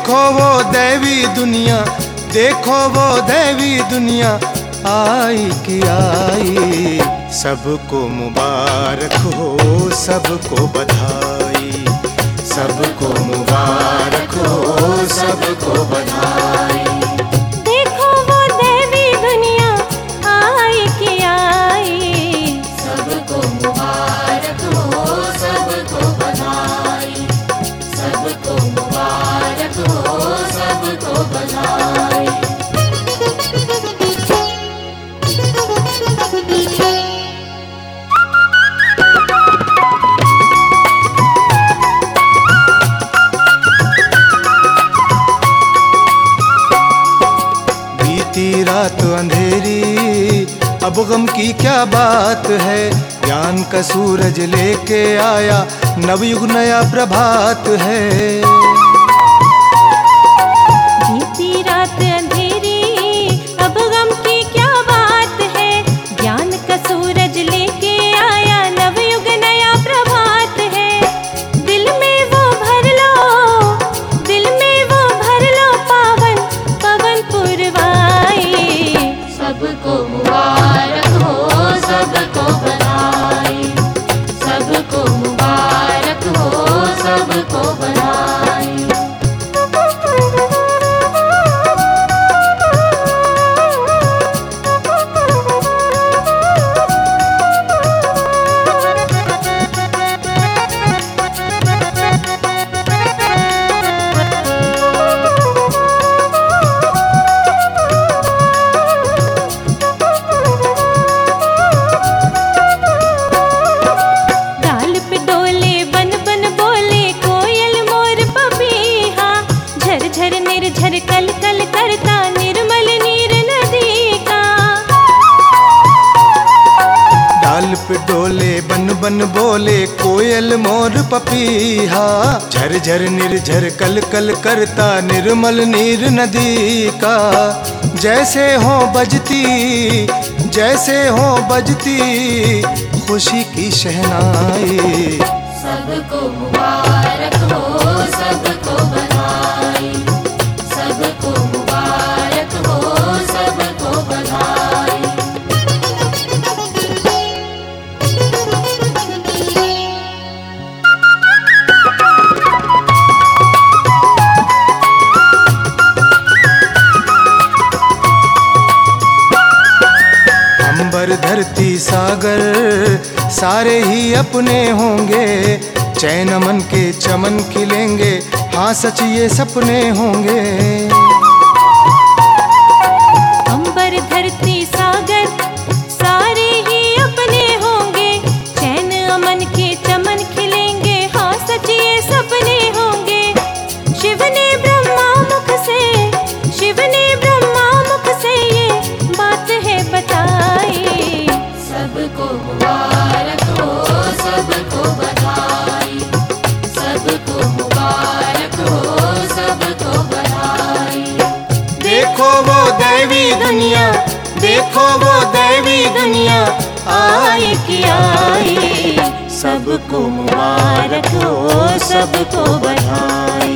देखो वो दैवी दुनिया, देखो वो दैवी दुनिया आई कि आई। सबको मुबारक हो, सबको बधाई, सबको मुबारक हो, सबको बधाई। देखो वो दैवी दुनिया आई कि आई। सबको मुबारक हो, सबको बधाई, सबको मुबारक हो, सबको बधाई। बीती रात अंधेरी, अब गम की क्या बात है। ज्ञान का सूरज लेके आया, नवयुग नया प्रभात है। बीती रात अंधेरी, अब गम की क्या बात है। ज्ञान का सूरज लेके आया, नवयुग नया प्रभात है। दिल में वो भर लो, दिल में वो भर लो पावन पवन पुरवाई। सबको मुबारक हो, सबको बधाई, सबको मुबारक हो, सबको बधाई। डाल पे डोले बन बन बोले कोयल मोर पपीहा। झर झर निर्झर कल कल करता निर्मल नीर नदी का। डाल पे डोले बन बन बोले कोयल मोर पपीहा। झर झर निर्झर कल कल करता निर्मल नीर नदी का। जैसे हो बजती, जैसे हो बजती खुशी की शहनाई। सबको मुबारक हो, सबको बधाई, सबको मुबारक हो, सबको बधाई। अंबर धरती सागर सारे ही अपने होंगे। चैन मन के चमन खिलेंगे, हाँ सच ये सपने होंगे। अंबर धरती सागर सारे ही अपने होंगे। चैन अमन के चमन खिलेंगे, हाँ सच ये सपने होंगे। शिव ने ब्रह्मा मुख से, शिव ने ब्रह्मा मुख से ये बात है बताई। सबको मुबारक हो, सबको बधाई, सबको मुबारक हो, सबको बधाई। देखो वो दैवी दुनिया, देखो वो दैवी दुनिया आई कि आई। सबको मुबारक हो, सबको बधाई।